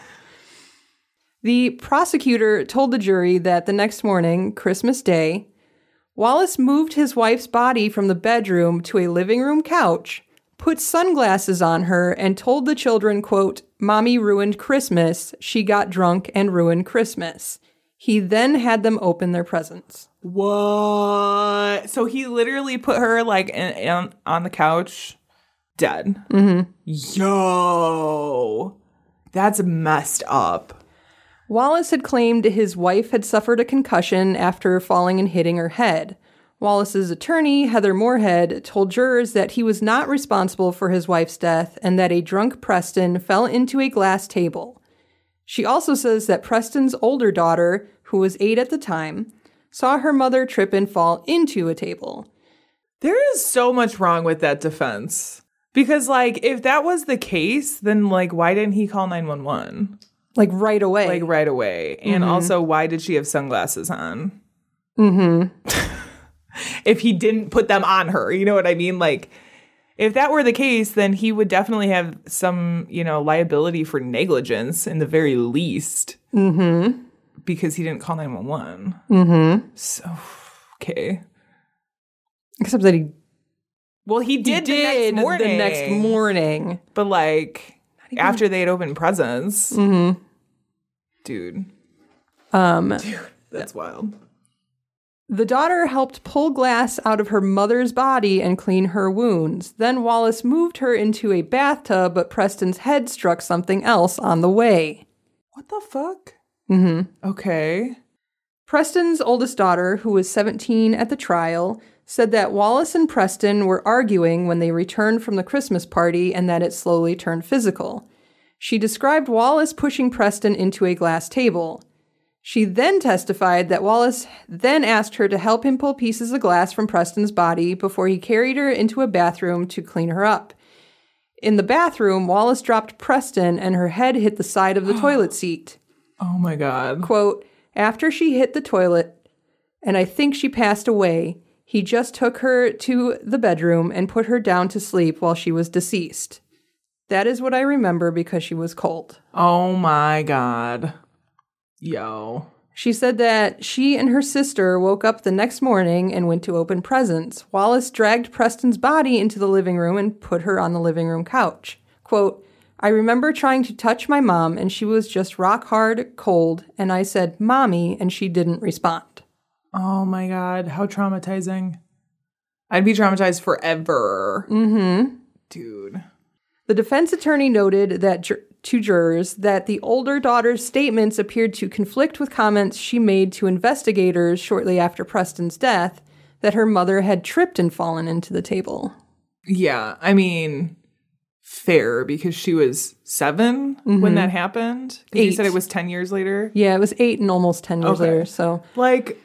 The prosecutor told the jury that the next morning, Christmas Day, Wallace moved his wife's body from the bedroom to a living room couch, put sunglasses on her, and told the children, quote, "Mommy ruined Christmas. She got drunk and ruined Christmas." He then had them open their presents. What? So he literally put her, like, in, in, on the couch, dead. Mm-hmm. Yo. That's messed up. Wallace had claimed his wife had suffered a concussion after falling and hitting her head. Wallace's attorney, Heather Moorhead, told jurors that he was not responsible for his wife's death and that a drunk Preston fell into a glass table. She also says that Preston's older daughter, who was eight at the time, saw her mother trip and fall into a table. There is so much wrong with that defense. Because, like, if that was the case, then, like, why didn't he call nine one one? Like, right away. Like, right away. And mm-hmm. also, why did she have sunglasses on? Mm-hmm. If he didn't put them on her, you know what I mean? Like, if that were the case, then he would definitely have some, you know, liability for negligence in the very least. Mm-hmm. Because he didn't call nine one one. Mm-hmm. So, okay. Except that he... Well, he did, he did the next morning. The next morning. But, like... After they had opened presents. Mm-hmm. Dude. Um, Dude, that's wild. The daughter helped pull glass out of her mother's body and clean her wounds. Then Wallace moved her into a bathtub, but Preston's head struck something else on the way. What the fuck? Mm-hmm. Okay. Preston's oldest daughter, who was seventeen at the trial, said that Wallace and Preston were arguing when they returned from the Christmas party and that it slowly turned physical. She described Wallace pushing Preston into a glass table. She then testified that Wallace then asked her to help him pull pieces of glass from Preston's body before he carried her into a bathroom to clean her up. In the bathroom, Wallace dropped Preston and her head hit the side of the toilet seat. Oh my God. Quote, "After she hit the toilet, and I think she passed away, he just took her to the bedroom and put her down to sleep while she was deceased. That is what I remember because she was cold." Oh my God. Yo. She said that she and her sister woke up the next morning and went to open presents. Wallace dragged Preston's body into the living room and put her on the living room couch. Quote, "I remember trying to touch my mom and she was just rock hard, cold, and I said, 'Mommy,' and she didn't respond." Oh my God, how traumatizing. I'd be traumatized forever. Mm-hmm. Dude. The defense attorney noted that ju- to jurors that the older daughter's statements appeared to conflict with comments she made to investigators shortly after Preston's death that her mother had tripped and fallen into the table. Yeah, I mean, fair, because she was seven mm-hmm. when that happened. Eight. You said it was ten years later? Yeah, it was eight and almost ten years okay. later, so... Like...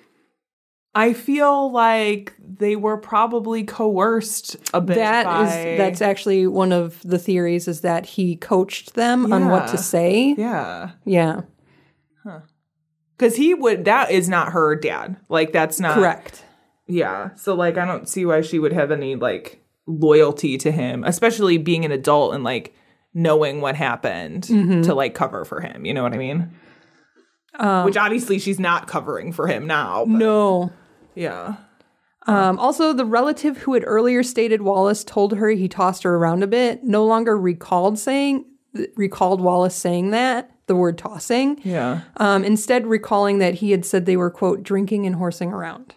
I feel like they were probably coerced a bit. That by... is, that's actually one of the theories, is that he coached them yeah. on what to say. Yeah. Yeah. Huh. Because he would, that is not her dad. Like, that's not. Correct. Yeah. So, like, I don't see why she would have any, like, loyalty to him, especially being an adult and, like, knowing what happened mm-hmm. to, like, cover for him. You know what I mean? Um, Which obviously she's not covering for him now. But, no. Yeah. Um, also, the relative who had earlier stated Wallace told her he tossed her around a bit no longer recalled saying recalled Wallace saying that, the word tossing. Yeah. Um, instead, recalling that he had said they were, quote, drinking and horsing around.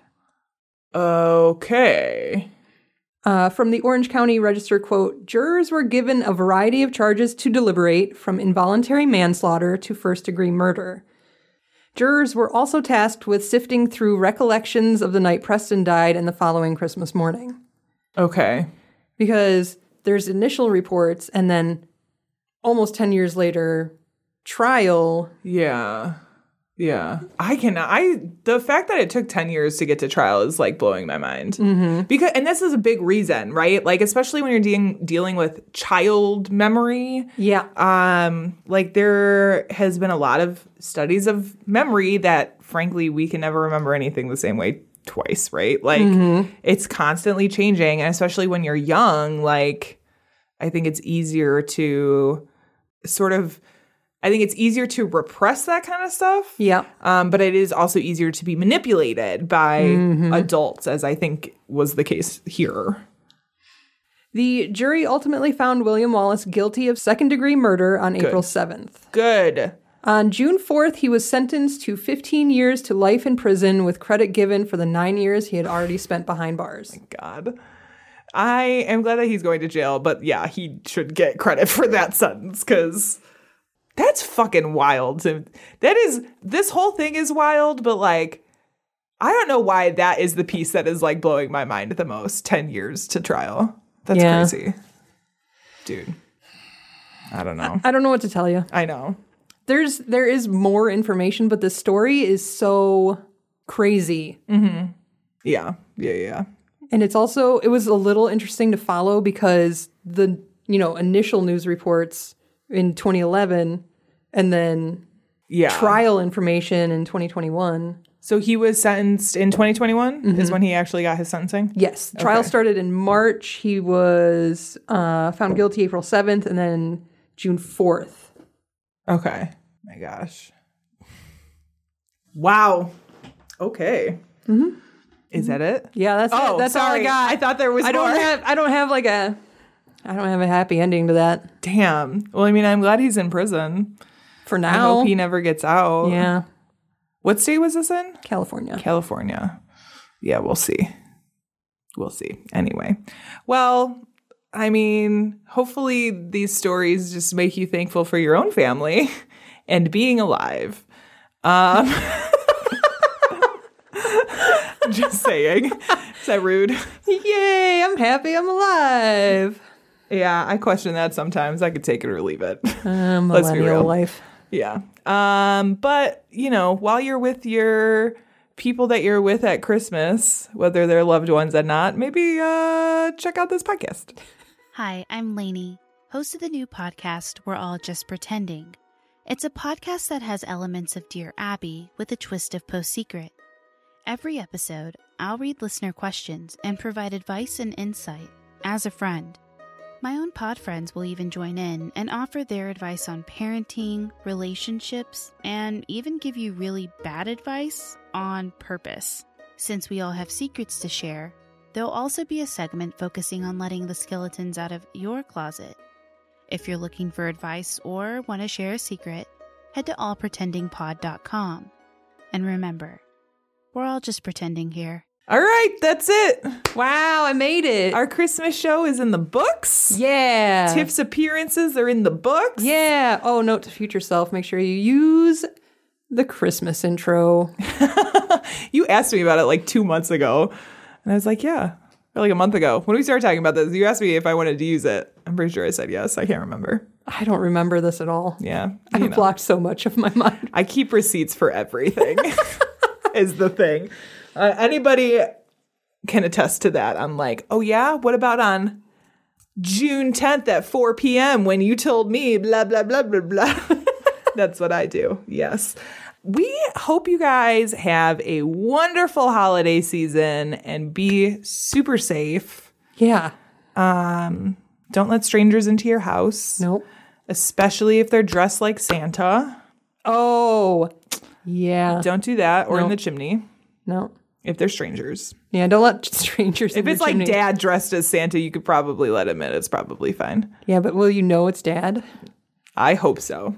Okay. Uh, from the Orange County Register, quote, "Jurors were given a variety of charges to deliberate, from involuntary manslaughter to first-degree murder. Jurors were also tasked with sifting through recollections of the night Preston died and the following Christmas morning." Okay. Because there's initial reports and then almost ten years later, trial. Yeah. Yeah. I can, I, the fact that it took ten years to get to trial is like blowing my mind. Mm-hmm. Because, and this is a big reason, right? Like, especially when you're de- dealing with child memory. Yeah. Um, like there has been a lot of studies of memory that frankly, we can never remember anything the same way twice, right? Like mm-hmm. it's constantly changing. And especially when you're young, like I think it's easier to sort of, I think it's easier to repress that kind of stuff. Yeah. Um, but it is also easier to be manipulated by mm-hmm. adults, as I think was the case here. The jury ultimately found William Wallace guilty of second-degree murder on Good. April seventh. Good. On June fourth, he was sentenced to fifteen years to life in prison with credit given for the nine years he had already spent behind bars. Oh my God. I am glad that he's going to jail, but yeah, he should get credit for that sentence because that's fucking wild. That is, this whole thing is wild, but like, I don't know why that is the piece that is like blowing my mind the most. ten years to trial. That's yeah. crazy. Dude. I don't know. I, I don't know what to tell you. I know. There's, there is more information, but the story is so crazy. Mm-hmm. Yeah. Yeah, yeah. And it's also, it was a little interesting to follow because the, you know, initial news reports in twenty eleven and then yeah. trial information in twenty twenty-one. So he was sentenced in twenty twenty-one mm-hmm. is when he actually got his sentencing? Yes. Trial okay. started in March. He was uh, found guilty April seventh and then June fourth. Okay. My gosh. Wow. Okay. Mm-hmm. Is that it? Yeah, that's oh, it. That's sorry. all I got. I thought there was I more. Don't have, I don't have like a, I don't have a happy ending to that. Damn. Well, I mean, I'm glad he's in prison. For now. I hope he never gets out. Yeah. What state was this in? California. California. Yeah, we'll see. We'll see. Anyway. Well, I mean, hopefully these stories just make you thankful for your own family and being alive. Um, just saying. Is that rude? Yay, I'm happy I'm alive. Yeah, I question that sometimes. I could take it or leave it. Uh, millennial life. Yeah. Um, but, you know, while you're with your people that you're with at Christmas, whether they're loved ones or not, maybe uh, check out this podcast. Hi, I'm Lainey, host of the new podcast, We're All Just Pretending. It's a podcast that has elements of Dear Abby with a twist of Post Secret. Every episode, I'll read listener questions and provide advice and insight as a friend. My own pod friends will even join in and offer their advice on parenting, relationships, and even give you really bad advice on purpose. Since we all have secrets to share, there'll also be a segment focusing on letting the skeletons out of your closet. If you're looking for advice or want to share a secret, head to all pretending pod dot com. And remember, we're all just pretending here. All right, that's it. Wow, I made it. Our Christmas show is in the books. Yeah. Tiff's appearances are in the books. Yeah. Oh, note to future self, make sure you use the Christmas intro. You asked me about it like two months ago. And I was like, yeah, or like a month ago. When we started talking about this, you asked me if I wanted to use it. I'm pretty sure I said yes. I can't remember. I don't remember this at all. Yeah. I've know. blocked so much of my mind. I keep receipts for everything is the thing. Uh, anybody can attest to that. I'm like, oh, yeah? What about on June tenth at four p.m. when you told me blah, blah, blah, blah, blah. That's what I do. Yes. We hope you guys have a wonderful holiday season and be super safe. Yeah. Um, don't let strangers into your house. Nope. Especially if they're dressed like Santa. Oh, yeah. Don't do that. Or nope. in the chimney. No. If they're strangers. Yeah, don't let strangers in If it's the like chimney. dad dressed as Santa, you could probably let him in. It's probably fine. Yeah, but will you know it's dad? I hope so.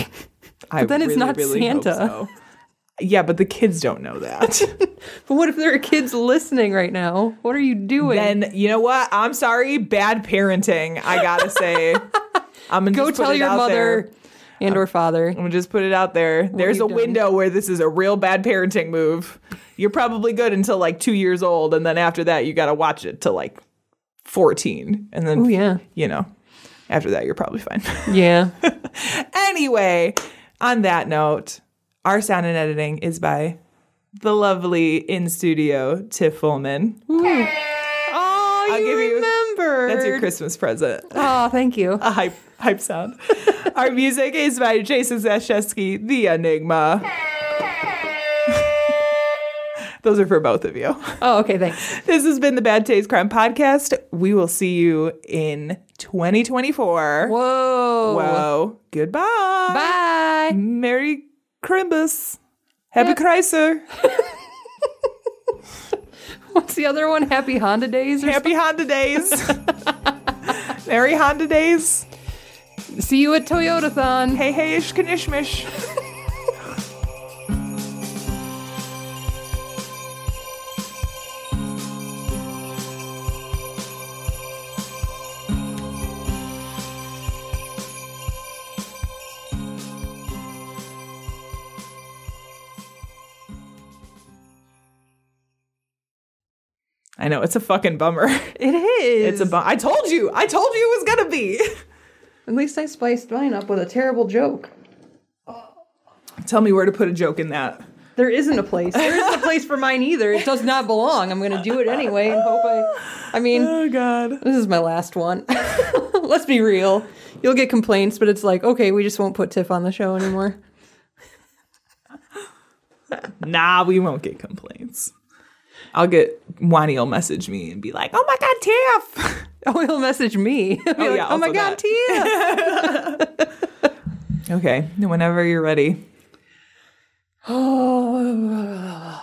I But then it's really, not really Santa. Hope so. Yeah, but the kids don't know that. But what if there are kids listening right now? What are you doing? Then, you know what? I'm sorry. Bad parenting, I gotta say. I'm gonna Go just put tell it your out mother there. and or father. I'm gonna just put it out there. There's a you've done. window where this is a real bad parenting move. You're probably good until like two years old, and then after that, you gotta watch it till like fourteen, and then Oh, yeah. you know, after that, you're probably fine. Yeah. Anyway, on that note, our sound and editing is by the lovely in studio Tiff Fullman. Oh, I'll you give you- remember. That's your Christmas present. Oh, thank you. A hype hype sound. Our music is by Jason Zashevsky, The Enigma. Those are for both of you. Oh, okay, thanks. This has been the Bad Taste Crime Podcast. We will see you in twenty twenty-four. Whoa. Whoa. Goodbye. Bye. Merry Crimbus. Happy Yep. Chrysler. What's the other one? Happy Honda Days? Or Happy Honda Days. Merry Honda Days. something? See you at Toyotathon. Hey, hey, ish, kanishmish. I know, it's a fucking bummer. It is. It's a bum. I told you. I told you it was going to be. At least I spiced mine up with a terrible joke. Tell me where to put a joke in that. There isn't a place. There isn't a place for mine either. It does not belong. I'm going to do it anyway and hope I... I mean, Oh, God. this is my last one. Let's be real. You'll get complaints, but it's like, okay, we just won't put Tiff on the show anymore. Nah, we won't get complaints. I'll get... Wani will message me and be like, oh, my God, Tiff. Oh, he'll message me. He'll be Oh, like, yeah, oh my also God, that. Tiff. Okay, whenever you're ready. Oh.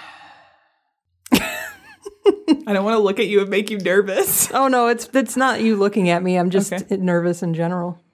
I don't want to look at you and make you nervous. Oh no, it's it's not you looking at me. I'm just Okay. nervous in general.